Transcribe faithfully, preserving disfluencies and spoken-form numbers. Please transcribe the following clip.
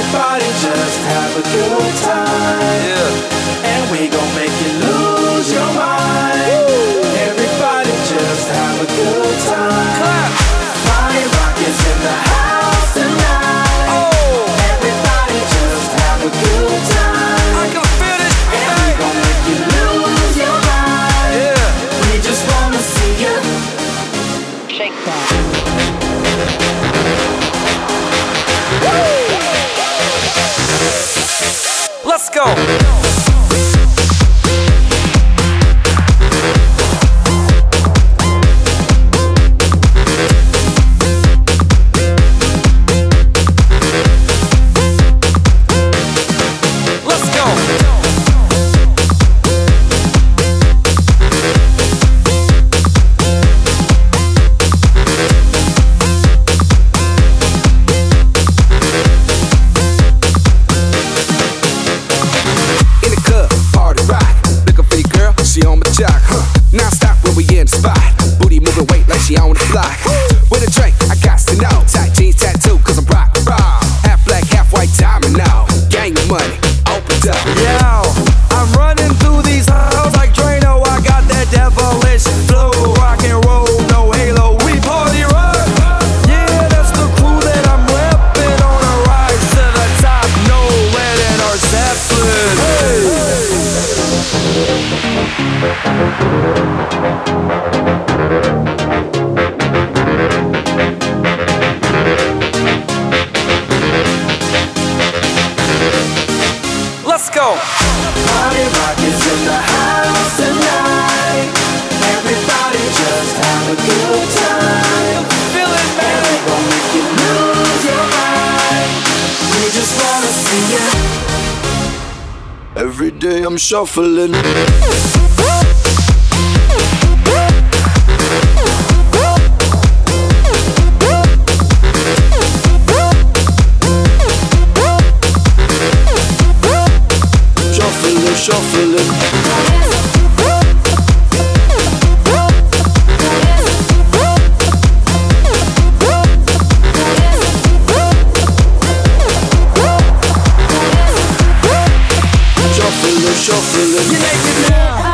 Everybody just have a good time. Yeah. And we gon' make you lose your mind. Woo. Everybody just have a good time. Clap. Party rock is in the house tonight. Oh. Everybody just have a good time. I can feel it. And hey. We gon' make you lose your mind. Yeah. We just wanna see you shake that. Let's go. Non-stop when we in the spot. Booty moving weight like she on the block. With a drink, I got to know. Tight jeans tattoo, cause I'm rock raw. Half black, half white diamond now. Gang of money, opened up. Yo, I'm running through these halls like Drano. I got that devilish flow. Rock and roll, no halo. We party rock. Yeah, that's the crew that I'm repping. On a rise to the top. No Lennon or Zeppelin. Hey. Let's go. Party rock is in the house tonight. Everybody just have a good time. Feel it, man. And we gon' make you lose your mind. We just wanna see you. Every day I'm shuffling. Shuffling, shuffling. Shuffling, shuffling. You make it now.